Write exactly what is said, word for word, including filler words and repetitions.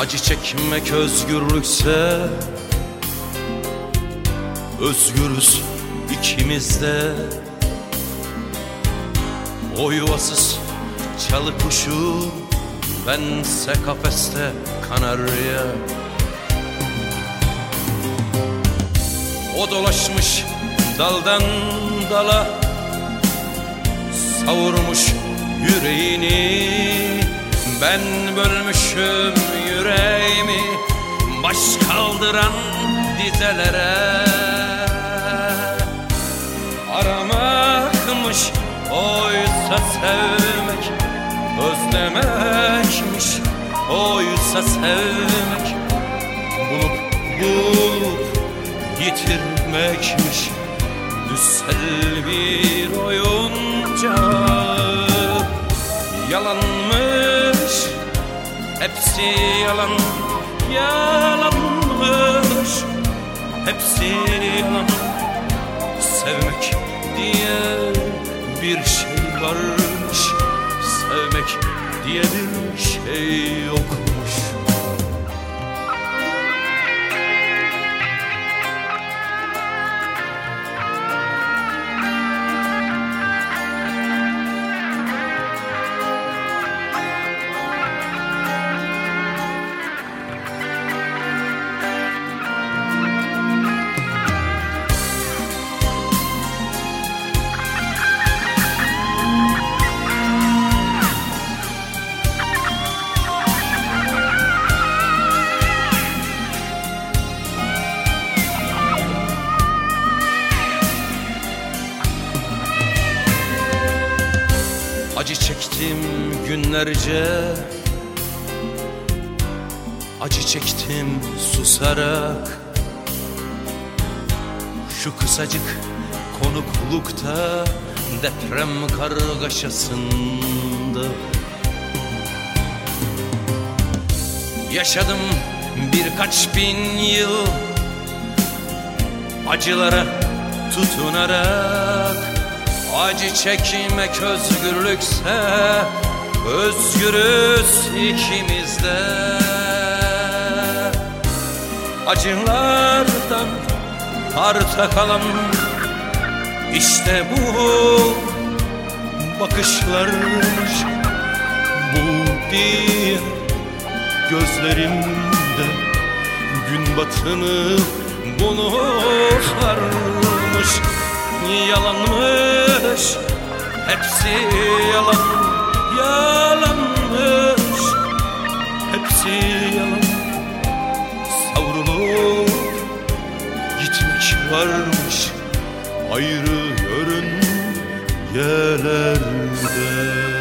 Acı çekmek özgürlükse, özgürüz ikimiz de. O yuvasız çalı kuşu, bense kafeste kanarya. O dolaşmış daldan dala, savurmuş yüreğini. Ben bölmüşüm yüreğimi baş kaldıran dizelere. Aramakmış oysa sevmek, özlemekmiş oysa sevmek. Bulup bulup yitirmekmiş düssel bir oyuncak. Yalanmış, hepsi yalan, yalanmış, hepsi yalan. Sevmek diye bir şey varmış, sevmek diye bir şey yokmuş. Acı çektim günlerce, acı çektim susarak. Şu kısacık konuklukta, deprem kargaşasında. Yaşadım birkaç bin yıl acılara tutunarak. Acı çekmek özgürlükse, özgürüz ikimiz de. Acılardan arta kalan işte bu bakışlarmış. Bu diye gözlerimde gün batımı bulurlarmış. Yalanmış, hepsi yalan, yalanmış, hepsi yalan. Savrulup gitmek varmış ayrı yörün yerlerde.